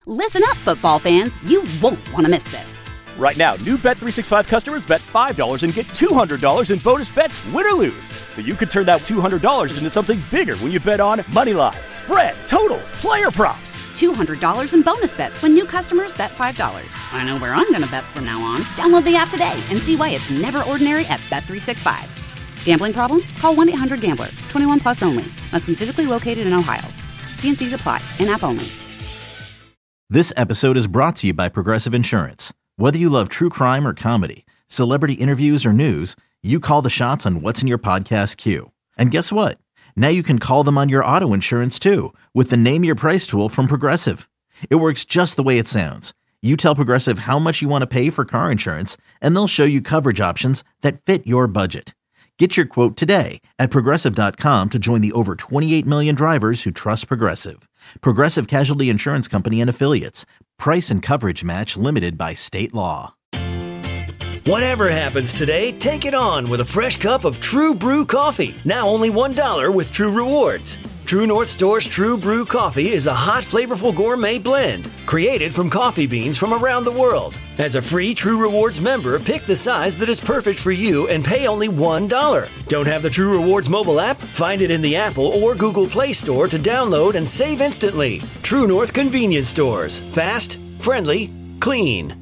Listen up, football fans. You won't want to miss this. Right now, new Bet365 customers bet $5 and get $200 in bonus bets, win or lose. So you could turn that $200 into something bigger when you bet on moneyline, spread, totals, player props. $200 in bonus bets when new customers bet $5. I know where I'm going to bet from now on. Download the app today and see why it's never ordinary at Bet365. Gambling problem? Call 1-800-GAMBLER. 21 plus only. Must be physically located in Ohio. T&Cs apply. In-app only. This episode is brought to you by Progressive Insurance. Whether you love true crime or comedy, celebrity interviews or news, you call the shots on what's in your podcast queue. And guess what? Now you can call them on your auto insurance too with the Name Your Price tool from Progressive. It works just the way it sounds. You tell Progressive how much you want to pay for car insurance, and they'll show you coverage options that fit your budget. Get your quote today at Progressive.com to join the over 28 million drivers who trust Progressive. Progressive Casualty Insurance Company and Affiliates. Price and coverage match limited by state law. Whatever happens today, take it on with a fresh cup of True Brew coffee. Now only $1 with True Rewards. True North Store's True Brew coffee is a hot, flavorful gourmet blend created from coffee beans from around the world. As a free True Rewards member, pick the size that is perfect for you and pay only $1. Don't have the True Rewards mobile app? Find it in the Apple or Google Play Store to download and save instantly. True North Convenience Stores. Fast, friendly, clean.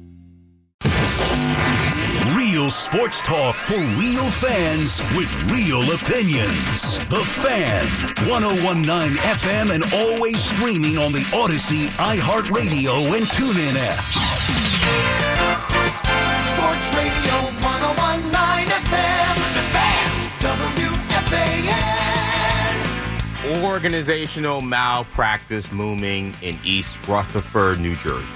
Real sports talk for real fans with real opinions. The Fan, 101.9 FM, and always streaming on the Odyssey, iHeartRadio, and TuneIn apps. Sports Radio 101.9 FM, The Fan, WFAN. Organizational malpractice looming in East Rutherford, New Jersey.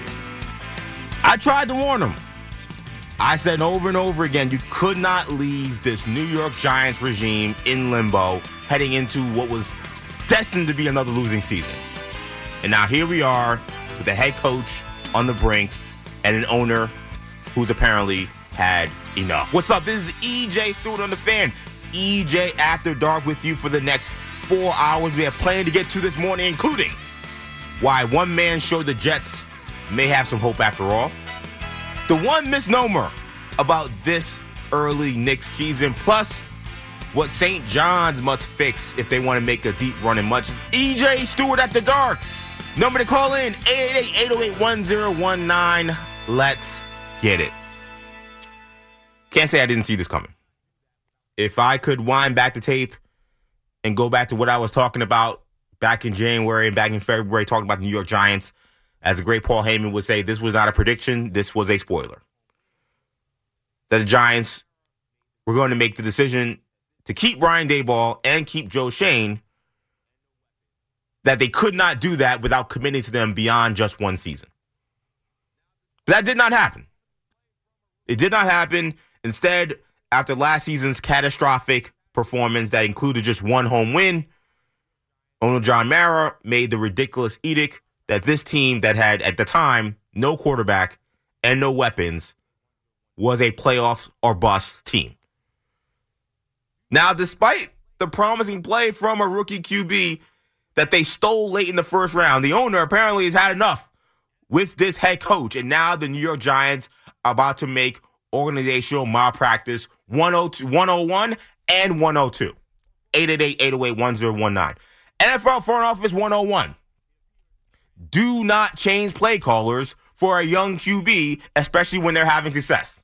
I tried to warn them. I said over and over again, you could not leave this New York Giants regime in limbo heading into what was destined to be another losing season. And now here we are with the head coach on the brink and an owner who's apparently had enough. What's up? This is EJ Stewart on the Fan. EJ After Dark with you for the next 4 hours. We have plenty to get to this morning, including why one man showed the Jets may have some hope after all. The one misnomer about this early Knicks season, plus what St. John's must fix if they want to make a deep run in much. EJ Stewart After Dark. Number to call in, 888-808-1019. Let's get it. Can't say I didn't see this coming. If I could wind back the tape and go back to what I was talking about back in January and back in February, talking about the New York Giants, as the great Paul Heyman would say, this was not a prediction, this was a spoiler. That the Giants were going to make the decision to keep Brian Daboll and keep Joe Schoen, that they could not do that without committing to them beyond just one season. But that did not happen. It did not happen. Instead, after last season's catastrophic performance that included just one home win, owner John Mara made the ridiculous edict that this team that had, at the time, no quarterback and no weapons was a playoff or bust team. Now, despite the promising play from a rookie QB that they stole late in the first round, the owner apparently has had enough with this head coach. And now the New York Giants are about to make organizational malpractice 101 and 102. 888-808-1019. NFL Front Office 101. Do not change play callers for a young QB, especially when they're having success.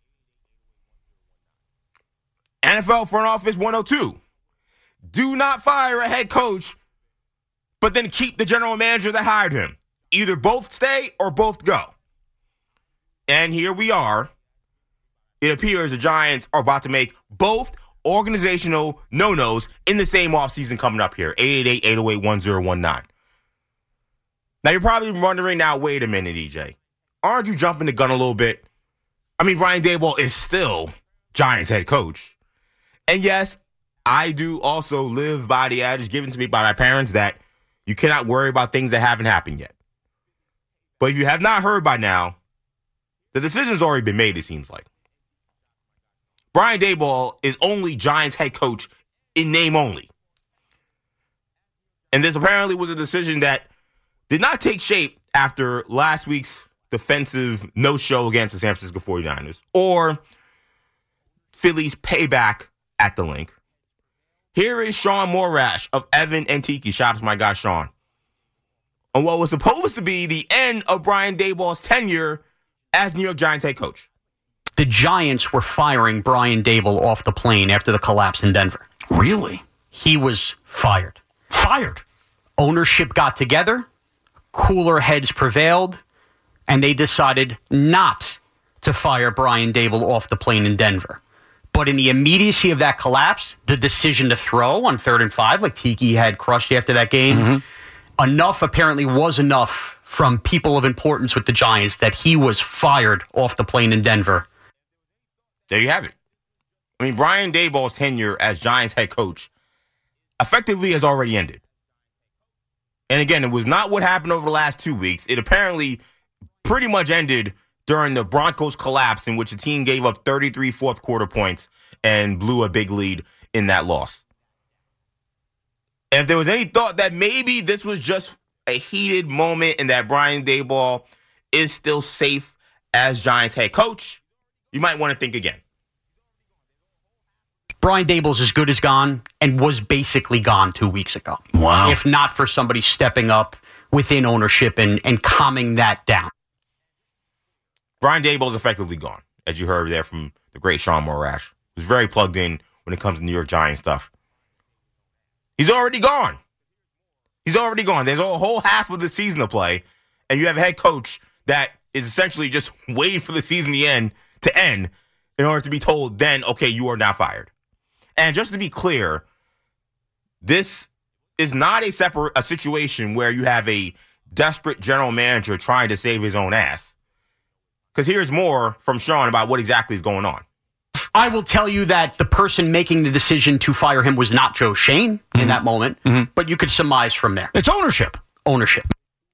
NFL Front Office 102. Do not fire a head coach, but then keep the general manager that hired him. Either both stay or both go. And here we are. It appears the Giants are about to make both organizational no-nos in the same offseason coming up here. 888-808-1019. Now, you're probably wondering now, wait a minute, EJ. Aren't you jumping the gun a little bit? I mean, Brian Daboll is still Giants head coach. And yes, I do also live by the adage given to me by my parents that you cannot worry about things that haven't happened yet. But if you have not heard by now, the decision's already been made, it seems like. Brian Daboll is only Giants head coach in name only. And this apparently was a decision that did not take shape after last week's defensive no-show against the San Francisco 49ers, or Philly's payback at the link. Here is Sean Morash of Evan and Tiki. Shout out to my guy Sean. On what was supposed to be the end of Brian Daboll's tenure as New York Giants head coach. The Giants were firing Brian Daboll off the plane after the collapse in Denver. Really? He was fired. Fired? Ownership got together, cooler heads prevailed, and they decided not to fire Brian Daboll off the plane in Denver. But in the immediacy of that collapse, the decision to throw on 3rd and 5, like Tiki had crushed after that game, enough apparently was enough from people of importance with the Giants that he was fired off the plane in Denver. There you have it. I mean, Brian Daboll's tenure as Giants head coach effectively has already ended. And again, it was not what happened over the last 2 weeks. It apparently pretty much ended during the Broncos collapse, in which the team gave up 33 fourth quarter points and blew a big lead in that loss. And if there was any thought that maybe this was just a heated moment and that Brian Daboll is still safe as Giants head coach, you might want to think again. Brian Daboll's as good as gone and was basically gone 2 weeks ago. Wow. If not for somebody stepping up within ownership and calming that down. Brian Daboll's effectively gone, as you heard there from the great Sean Morash, who's very plugged in when it comes to New York Giants stuff. He's already gone. He's already gone. There's a whole half of the season to play, and you have a head coach that is essentially just waiting for the season to end in order to be told then, okay, you are now fired. And just to be clear, this is not a situation where you have a desperate general manager trying to save his own ass. Because here's more from Sean about what exactly is going on. I will tell you that the person making the decision to fire him was not Joe Schoen in that moment, but you could surmise from there. It's ownership. Ownership.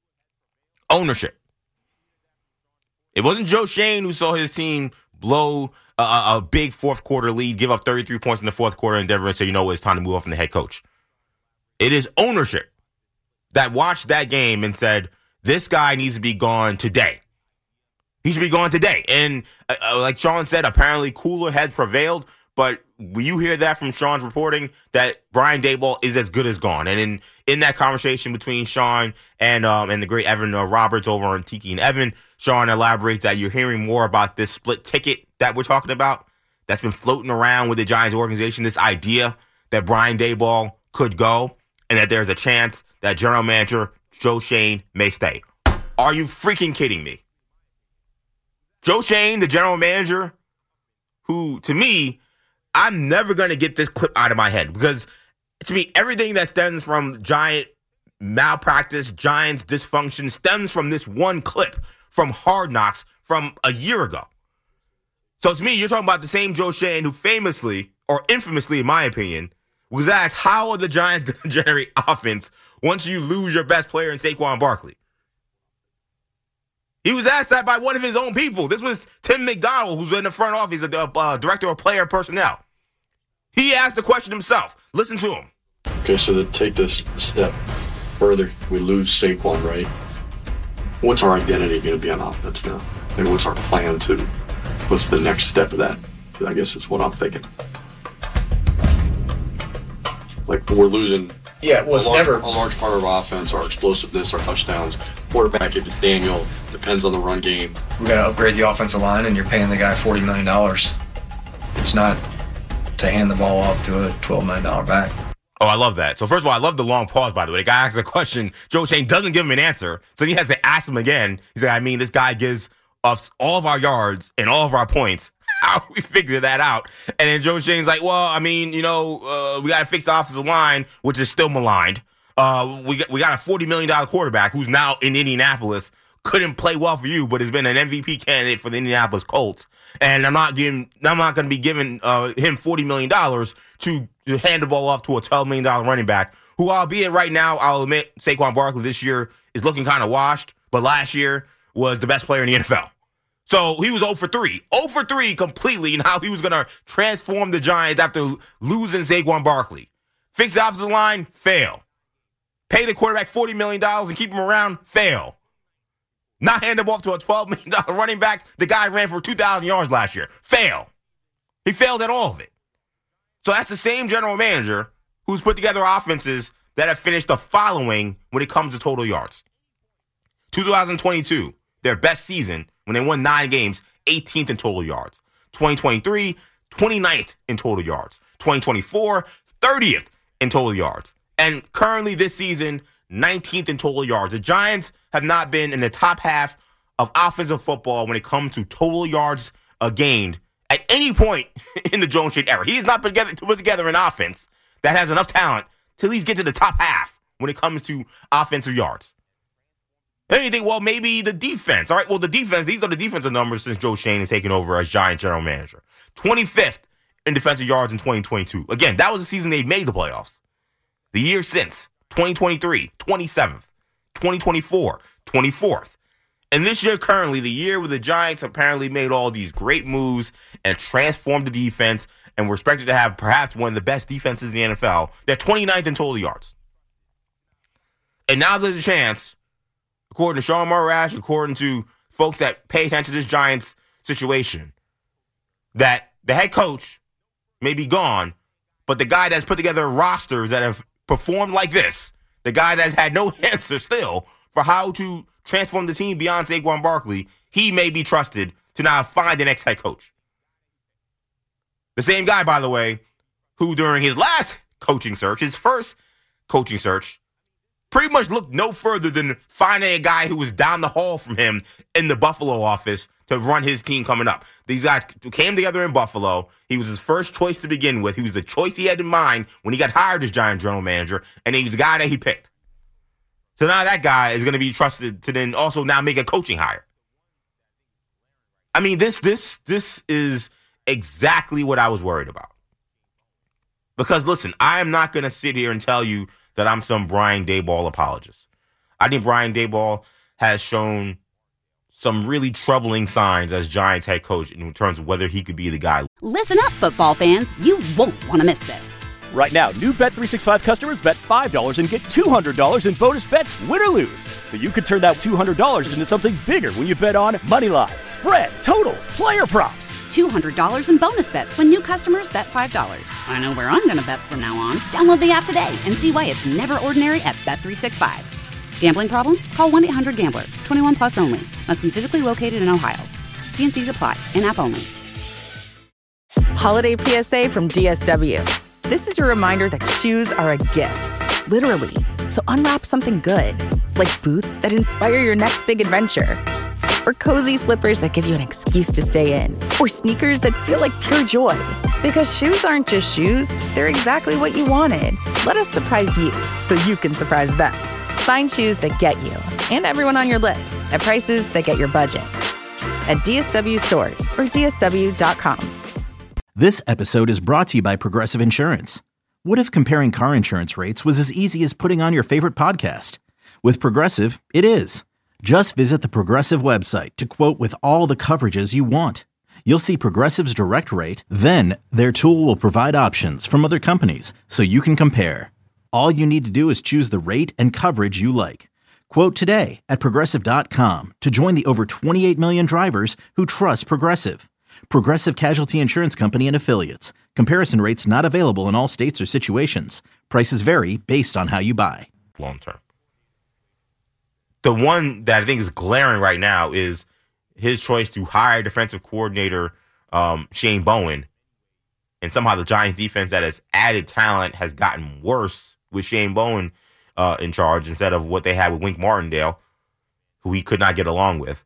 It wasn't Joe Schoen who saw his team blow a big fourth quarter lead, give up 33 points in the fourth quarter in Denver and say, you know what, it's time to move on from the head coach. It is ownership that watched that game and said, this guy needs to be gone today. He should be gone today. And like Sean said, apparently cooler heads prevailed. But when you hear that from Sean's reporting, that Brian Daboll is as good as gone. And in that conversation between Sean and the great Evan Roberts over on Tiki and Evan, Sean elaborates that you're hearing more about this split ticket that we're talking about that's been floating around with the Giants organization, this idea that Brian Daboll could go and that there's a chance that general manager Joe Schoen may stay. Are you freaking kidding me? Joe Schoen, the general manager, who, to me, I'm never going to get this clip out of my head because, to me, everything that stems from Giant malpractice, Giants dysfunction, stems from this one clip from Hard Knocks from a year ago. So, to me, you're talking about the same Joe Schoen who famously, or infamously, in my opinion, was asked, how are the Giants going to generate offense once you lose your best player in Saquon Barkley? He was asked that by one of his own people. This was Tim McDonald, who's in the front office, the director of player personnel. He asked the question himself. Listen to him. Okay, so to take this step further, we lose Saquon, right? What's our identity going to be on offense now? And what's our plan to, what's the next step of that? I guess is what I'm thinking. Like, we're losing a large part of our offense, our explosiveness, our touchdowns. Quarterback, if it's Daniel, depends on the run game. We got to upgrade the offensive line, and you're paying the guy $40 million. It's not to hand the ball off to a $12 million back. Oh, I love that. So first of all, I love the long pause, by the way. The guy asks a question. Joe Schoen doesn't give him an answer. So he has to ask him again. He's like, this guy gives us all of our yards and all of our points. How we figure that out? And then Joe Schoen's like, we got to fix the offensive line, which is still maligned. We got a $40 million quarterback who's now in Indianapolis. Couldn't play well for you, but has been an MVP candidate for the Indianapolis Colts. And I'm not going to be giving him $40 million to hand the ball off to a $12 million running back, who, albeit right now, I'll admit, Saquon Barkley this year is looking kind of washed, but last year was the best player in the NFL. So he was 0 for 3. 0 for 3 completely in how he was going to transform the Giants after losing Saquon Barkley. Fix the offensive line, fail. Pay the quarterback $40 million and keep him around, fail. Not hand him off to a $12 million running back. The guy ran for 2,000 yards last year. Fail. He failed at all of it. So that's the same general manager who's put together offenses that have finished the following when it comes to total yards. 2022, their best season when they won 9 games, 18th in total yards. 2023, 29th in total yards. 2024, 30th in total yards. And currently this season, 19th in total yards. The Giants have not been in the top half of offensive football when it comes to total yards gained at any point in the Jones Shane era. He has not put together an offense that has enough talent to at least get to the top half when it comes to offensive yards. Then you think, well, maybe the defense. All right, well, the defense, these are the defensive numbers since Joe Shane has taken over as Giants general manager. 25th in defensive yards in 2022. Again, that was the season they made the playoffs. The year since, 2023, 27th. 2024, 24th. And this year, currently, the year where the Giants apparently made all these great moves and transformed the defense and were expected to have perhaps one of the best defenses in the NFL, they're 29th in total yards. And now there's a chance, according to Sean Murrash, according to folks that pay attention to this Giants situation, that the head coach may be gone, but the guy that's put together rosters that have performed like this, the guy that's had no answer still for how to transform the team beyond Saquon Barkley, he may be trusted to now find the next head coach. The same guy, by the way, who during his last coaching search, his first coaching search, pretty much looked no further than finding a guy who was down the hall from him in the Buffalo office to run his team coming up. These guys came together in Buffalo. He was his first choice to begin with. He was the choice he had in mind when he got hired as Giant general manager, and he was the guy that he picked. So now that guy is going to be trusted to then also now make a coaching hire. I mean, this is exactly what I was worried about. Because, listen, I am not going to sit here and tell you that I'm some Brian Daboll apologist. I think Brian Daboll has shown some really troubling signs as Giants head coach in terms of whether he could be the guy. Listen up, football fans. You won't want to miss this. Right now, new Bet365 customers bet $5 and get $200 in bonus bets, win or lose. So you could turn that $200 into something bigger when you bet on Moneyline, spread, totals, player props. $200 in bonus bets when new customers bet $5. I know where I'm going to bet from now on. Download the app today and see why it's never ordinary at Bet365. Gambling problem? Call 1-800-GAMBLER. 21 plus only. Must be physically located in Ohio. T&Cs apply. In-app only. Holiday PSA from DSW. This is your reminder that shoes are a gift, literally. So unwrap something good, like boots that inspire your next big adventure, or cozy slippers that give you an excuse to stay in, or sneakers that feel like pure joy. Because shoes aren't just shoes, they're exactly what you wanted. Let us surprise you so you can surprise them. Find shoes that get you and everyone on your list at prices that get your budget. At DSW stores or DSW.com. This episode is brought to you by Progressive Insurance. What if comparing car insurance rates was as easy as putting on your favorite podcast? With Progressive, it is. Just visit the Progressive website to quote with all the coverages you want. You'll see Progressive's direct rate, then their tool will provide options from other companies so you can compare. All you need to do is choose the rate and coverage you like. Quote today at Progressive.com to join the over 28 million drivers who trust Progressive. Progressive Casualty Insurance Company and Affiliates. Comparison rates not available in all states or situations. Prices vary based on how you buy. Long term. The one that I think is glaring right now is his choice to hire defensive coordinator Shane Bowen. And somehow the Giants defense that has added talent has gotten worse with Shane Bowen in charge instead of what they had with Wink Martindale, who he could not get along with.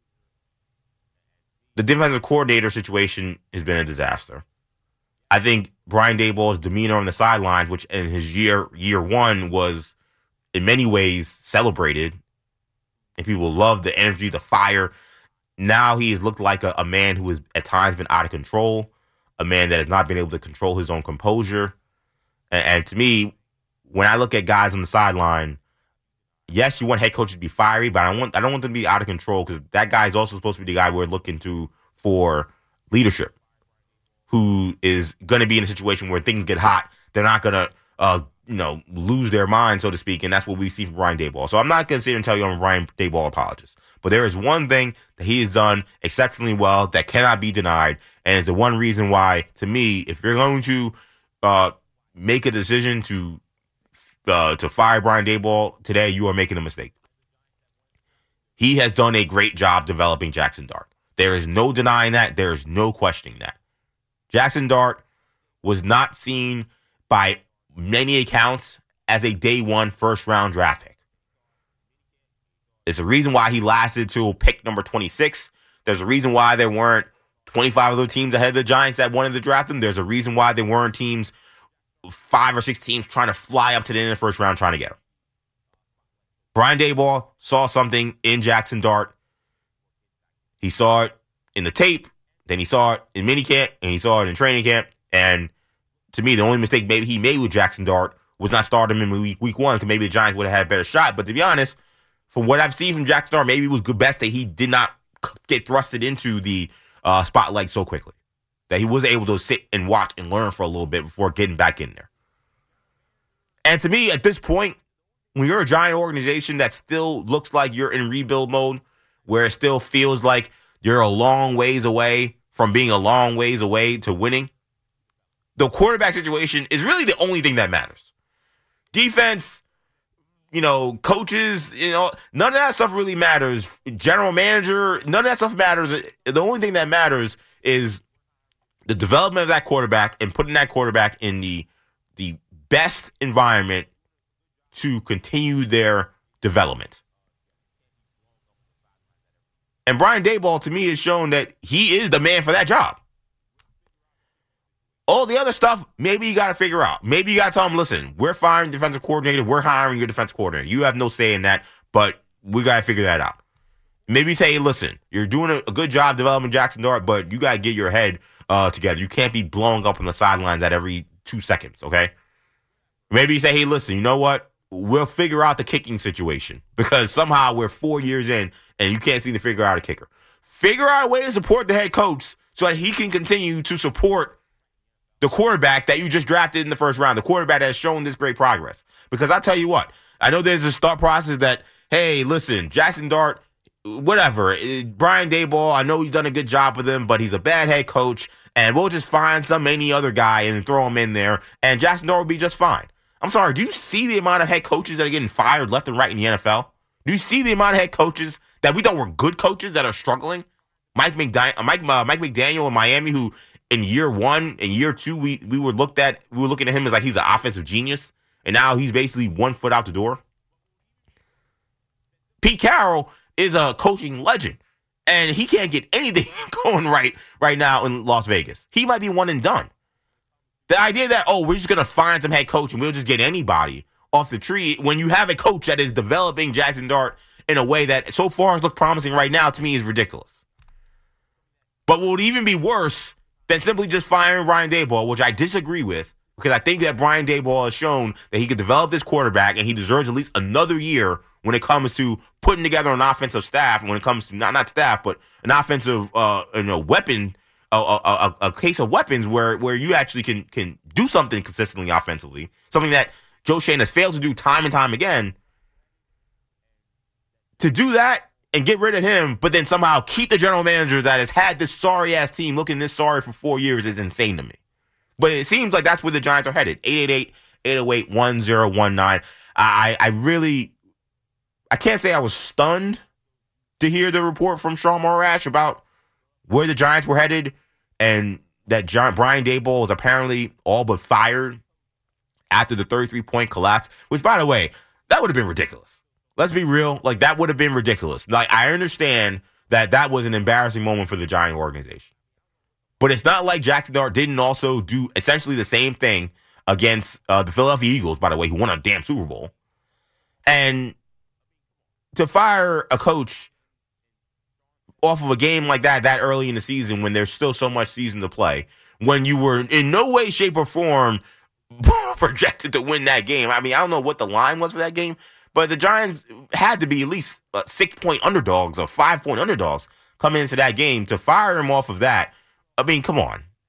The defensive coordinator situation has been a disaster. I think Brian Daboll's demeanor on the sidelines, which in his year one was in many ways celebrated, and people loved the energy, the fire. Now he has looked like a man who has at times been out of control, a man that has not been able to control his own composure. And to me, when I look at guys on the sideline, yes, you want head coaches to be fiery, but I don't want them to be out of control, because that guy is also supposed to be the guy we're looking to for leadership, who is going to be in a situation where things get hot. They're not going to lose their mind, so to speak, and that's what we see from Brian Daboll. So I'm not going to sit here and tell you I'm a Brian Daboll apologist. But there is one thing that he has done exceptionally well that cannot be denied, and it's the one reason why, to me, if you're going to make a decision to fire Brian Daboll today, you are making a mistake. He has done a great job developing Jackson Dart. There is no denying that. There is no questioning that. Jackson Dart was not seen by many accounts as a day one first-round draft pick. There's a reason why he lasted till pick number 26. There's a reason why there weren't 25 other teams ahead of the Giants that wanted to draft him. There's a reason why there weren't 5 or 6 teams trying to fly up to the end of the first round trying to get him. Brian Daboll saw something in Jackson Dart. He saw it in the tape, then he saw it in minicamp, and he saw it in training camp. And to me, the only mistake maybe he made with Jackson Dart was not start him in week 1, because maybe the Giants would have had a better shot. But to be honest, from what I've seen from Jackson Dart, maybe it was good best that he did not get thrusted into the spotlight so quickly. That he was able to sit and watch and learn for a little bit before getting back in there. And to me, at this point, when you're a Giant organization that still looks like you're in rebuild mode, where it still feels like you're a long ways away from being a long ways away to winning, the quarterback situation is really the only thing that matters. Defense, coaches, none of that stuff really matters. General manager, none of that stuff matters. The only thing that matters is the development of that quarterback and putting that quarterback in the best environment to continue their development. And Brian Daboll, to me, has shown that he is the man for that job. All the other stuff, maybe you got to figure out. Maybe you got to tell him, listen, we're firing defensive coordinator. We're hiring your defensive coordinator. You have no say in that, but we got to figure that out. Maybe say, hey, listen, you're doing a good job developing Jackson Dart, but you got to get your head together. You can't be blowing up on the sidelines at every 2 seconds, okay? Maybe you say, hey, listen, you know what? We'll figure out the kicking situation because somehow we're 4 years in and you can't seem to figure out a kicker. Figure out a way to support the head coach so that he can continue to support the quarterback that you just drafted in the first round, the quarterback that has shown this great progress. Because I tell you what, I know there's this thought process that, hey, listen, Jackson Dart, whatever, Brian Daboll, I know he's done a good job with him, but he's a bad head coach, and we'll just find any other guy and throw him in there, and Jackson Dart will be just fine. I'm sorry, do you see the amount of head coaches that are getting fired left and right in the NFL? Do you see the amount of head coaches that we thought were good coaches that are struggling? Mike McDaniel in Miami, who in year 1 and year 2, we were looking at him as like he's an offensive genius, and now he's basically 1 foot out the door. Pete Carroll is a coaching legend, and he can't get anything going right now in Las Vegas. He might be one and done. The idea that, we're just going to find some head coach and we'll just get anybody off the tree when you have a coach that is developing Jackson Dart in a way that so far has looked promising right now, to me is ridiculous. But what would even be worse than simply just firing Brian Daboll, which I disagree with, because I think that Brian Daboll has shown that he could develop this quarterback and he deserves at least another year when it comes to putting together an offensive staff, and when it comes to not staff, but an offensive weapon, a case of weapons where you actually can do something consistently offensively, something that Joe Schoen has failed to do time and time again. To do that and get rid of him, but then somehow keep the general manager that has had this sorry-ass team looking this sorry for 4 years is insane to me. But it seems like that's where the Giants are headed. 888-808-1019. I can't say I was stunned to hear the report from Sean Morash about where the Giants were headed and that Brian Daboll was apparently all but fired after the 33-point collapse, which, by the way, that would have been ridiculous. Let's be real. Like, that would have been ridiculous. Like, I understand that was an embarrassing moment for the Giant organization. But it's not like Jackson Dart didn't also do essentially the same thing against the Philadelphia Eagles, by the way, who won a damn Super Bowl. And to fire a coach off of a game like that early in the season when there's still so much season to play, when you were in no way, shape, or form projected to win that game. I mean, I don't know what the line was for that game, but the Giants had to be at least 6-point underdogs or 5-point underdogs coming into that game. To fire him off of that, I mean, come on.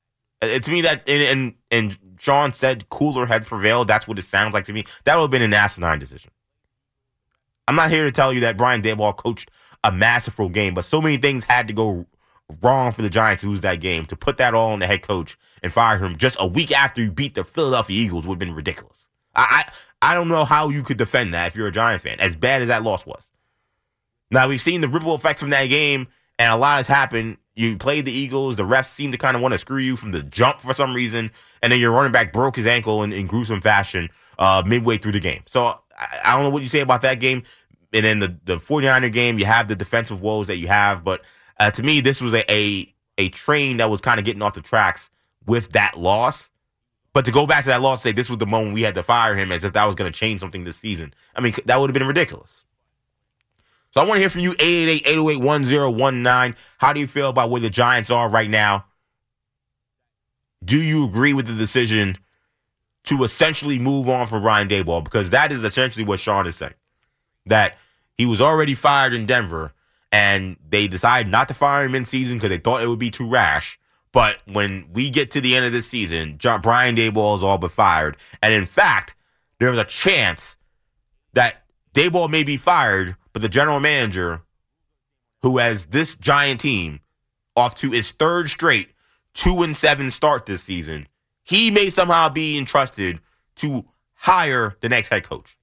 To me, that and Sean said cooler heads prevailed. That's what it sounds like to me. That would have been an asinine decision. I'm not here to tell you that Brian Daboll coached a masterful game, but so many things had to go wrong for the Giants to lose that game. To put that all on the head coach and fire him just a week after you beat the Philadelphia Eagles would have been ridiculous. I don't know how you could defend that if you're a Giant fan, as bad as that loss was. Now, we've seen the ripple effects from that game, and a lot has happened. You played the Eagles. The refs seem to kind of want to screw you from the jump for some reason, and then your running back broke his ankle in gruesome fashion midway through the game. So I don't know what you say about that game. And then the 49er game, you have the defensive woes that you have. But to me, this was a train that was kind of getting off the tracks with that loss. But to go back to that loss, say this was the moment we had to fire him as if that was going to change something this season. I mean, that would have been ridiculous. So I want to hear from you, 888-808-1019. How do you feel about where the Giants are right now? Do you agree with the decision to essentially move on from Brian Daboll? Because that is essentially what Sean is saying. That he was already fired in Denver, and they decided not to fire him in season because they thought it would be too rash. But when we get to the end of this season, Brian Daboll is all but fired. And in fact, there's a chance that Daboll may be fired, but the general manager, who has this Giant team off to its third straight 2-7 start this season, he may somehow be entrusted to hire the next head coach.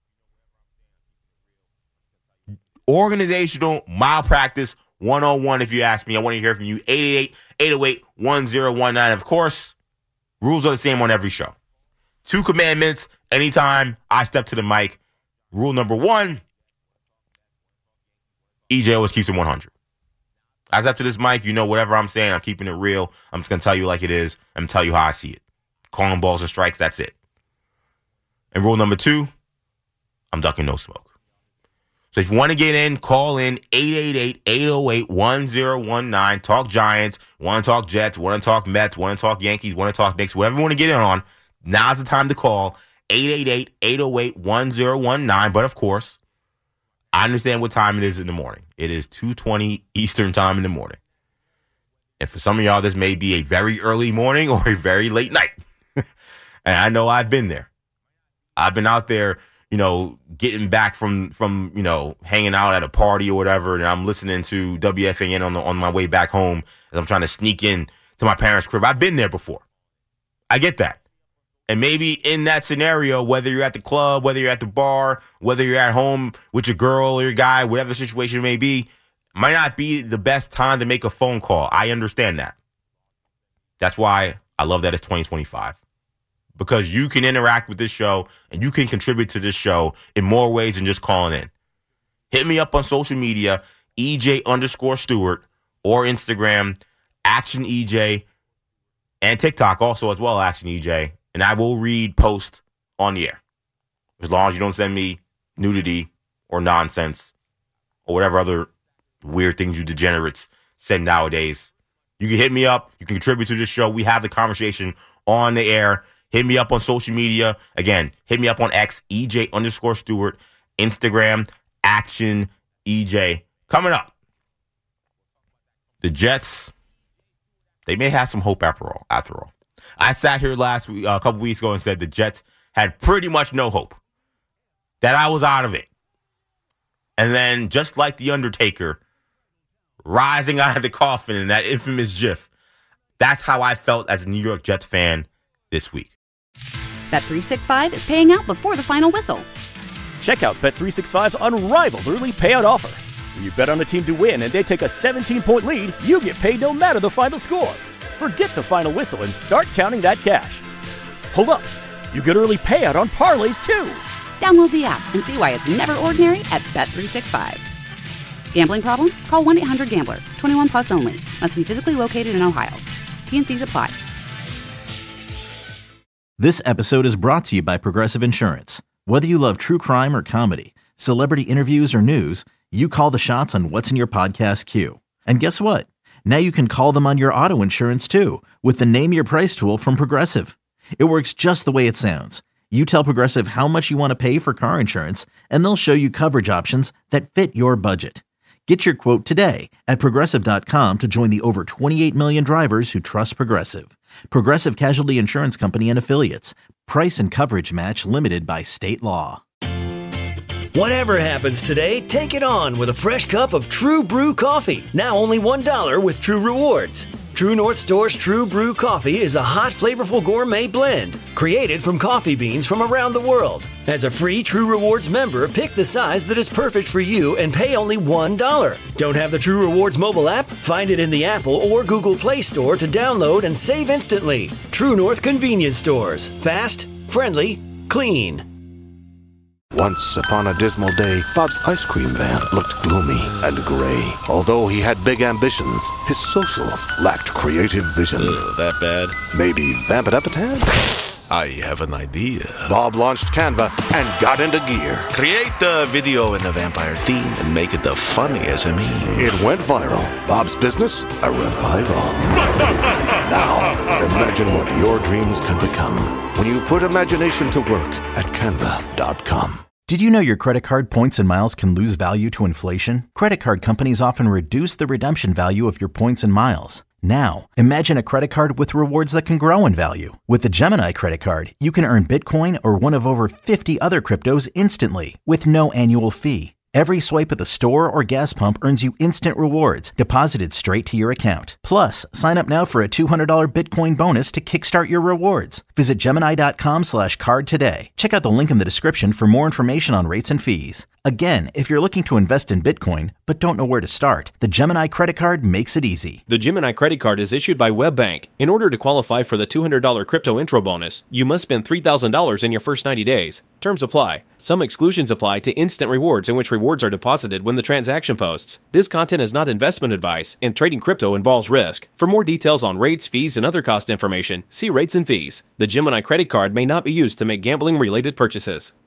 Organizational malpractice 101, if you ask me. I want to hear from you. 888-808-1019. Of course, rules are the same on every show. 2 commandments anytime I step to the mic. Rule number 1, EJ always keeps it 100. As after this mic, you know whatever I'm saying, I'm keeping it real. I'm just going to tell you like it is. I'm going to tell you how I see it. Calling balls and strikes, that's it. And rule number 2, I'm ducking no smoke. So if you want to get in, call in 888-808-1019. Talk Giants, want to talk Jets, want to talk Mets, want to talk Yankees, want to talk Knicks, whatever you want to get in on. Now's the time to call 888-808-1019. But of course, I understand what time it is in the morning. It is 2:20 Eastern time in the morning. And for some of y'all, this may be a very early morning or a very late night. And I know I've been there. I've been out there, getting back from hanging out at a party or whatever, and I'm listening to WFAN on my way back home as I'm trying to sneak in to my parents' crib. I've been there before. I get that. And maybe in that scenario, whether you're at the club, whether you're at the bar, whether you're at home with your girl or your guy, whatever the situation may be, might not be the best time to make a phone call. I understand that. That's why I love that it's 2025. Because you can interact with this show and you can contribute to this show in more ways than just calling in. Hit me up on social media, EJ_Stewart, or Instagram, ActionEJ, and TikTok also as well, ActionEJ. And I will read posts on the air. As long as you don't send me nudity or nonsense or whatever other weird things you degenerates send nowadays. You can hit me up. You can contribute to this show. We have the conversation on the air. Hit me up on social media. Again, hit me up on X, EJ_Stewart, Instagram, ActionEJ. Coming up, the Jets, they may have some hope after all. I sat here a couple weeks ago and said the Jets had pretty much no hope, that I was out of it. And then, just like The Undertaker, rising out of the coffin in that infamous GIF, that's how I felt as a New York Jets fan this week. Bet365 is paying out before the final whistle. Check out Bet365's unrivaled early payout offer. When you bet on a team to win and they take a 17-point lead, you get paid no matter the final score. Forget the final whistle and start counting that cash. Hold up. You get early payout on parlays, too. Download the app and see why it's never ordinary at Bet365. Gambling problem? Call 1-800-GAMBLER. 21 plus only. Must be physically located in Ohio. T&Cs apply. This episode is brought to you by Progressive Insurance. Whether you love true crime or comedy, celebrity interviews or news, you call the shots on what's in your podcast queue. And guess what? Now you can call them on your auto insurance too with the Name Your Price tool from Progressive. It works just the way it sounds. You tell Progressive how much you want to pay for car insurance, and they'll show you coverage options that fit your budget. Get your quote today at Progressive.com to join the over 28 million drivers who trust Progressive. Progressive Casualty Insurance Company and Affiliates. Price and coverage match limited by state law. Whatever happens today, take it on with a fresh cup of True Brew coffee. Now only $1 with True Rewards. True North Store's True Brew coffee is a hot, flavorful gourmet blend created from coffee beans from around the world. As a free True Rewards member, pick the size that is perfect for you and pay only $1. Don't have the True Rewards mobile app? Find it in the Apple or Google Play Store to download and save instantly. True North Convenience Stores. Fast, friendly, clean. Once upon a dismal day, Bob's ice cream van looked gloomy and gray. Although he had big ambitions, his socials lacked creative vision. That bad? Maybe vamp it up a tad? I have an idea. Bob launched Canva and got into gear. Create the video in the vampire theme and make it the funniest SME. It went viral. Bob's business, a revival. Now, imagine what your dreams can become when you put imagination to work at Canva.com. Did you know your credit card points and miles can lose value to inflation? Credit card companies often reduce the redemption value of your points and miles. Now, imagine a credit card with rewards that can grow in value. With the Gemini credit card, you can earn Bitcoin or one of over 50 other cryptos instantly with no annual fee. Every swipe at the store or gas pump earns you instant rewards deposited straight to your account. Plus, sign up now for a $200 Bitcoin bonus to kickstart your rewards. Visit Gemini.com/card today. Check out the link in the description for more information on rates and fees. Again, if you're looking to invest in Bitcoin but don't know where to start, the Gemini credit card makes it easy. The Gemini credit card is issued by WebBank. In order to qualify for the $200 crypto intro bonus, you must spend $3,000 in your first 90 days. Terms apply. Some exclusions apply to instant rewards in which rewards are deposited when the transaction posts. This content is not investment advice, and trading crypto involves risk. For more details on rates, fees, and other cost information, see rates and fees. The Gemini credit card may not be used to make gambling-related purchases.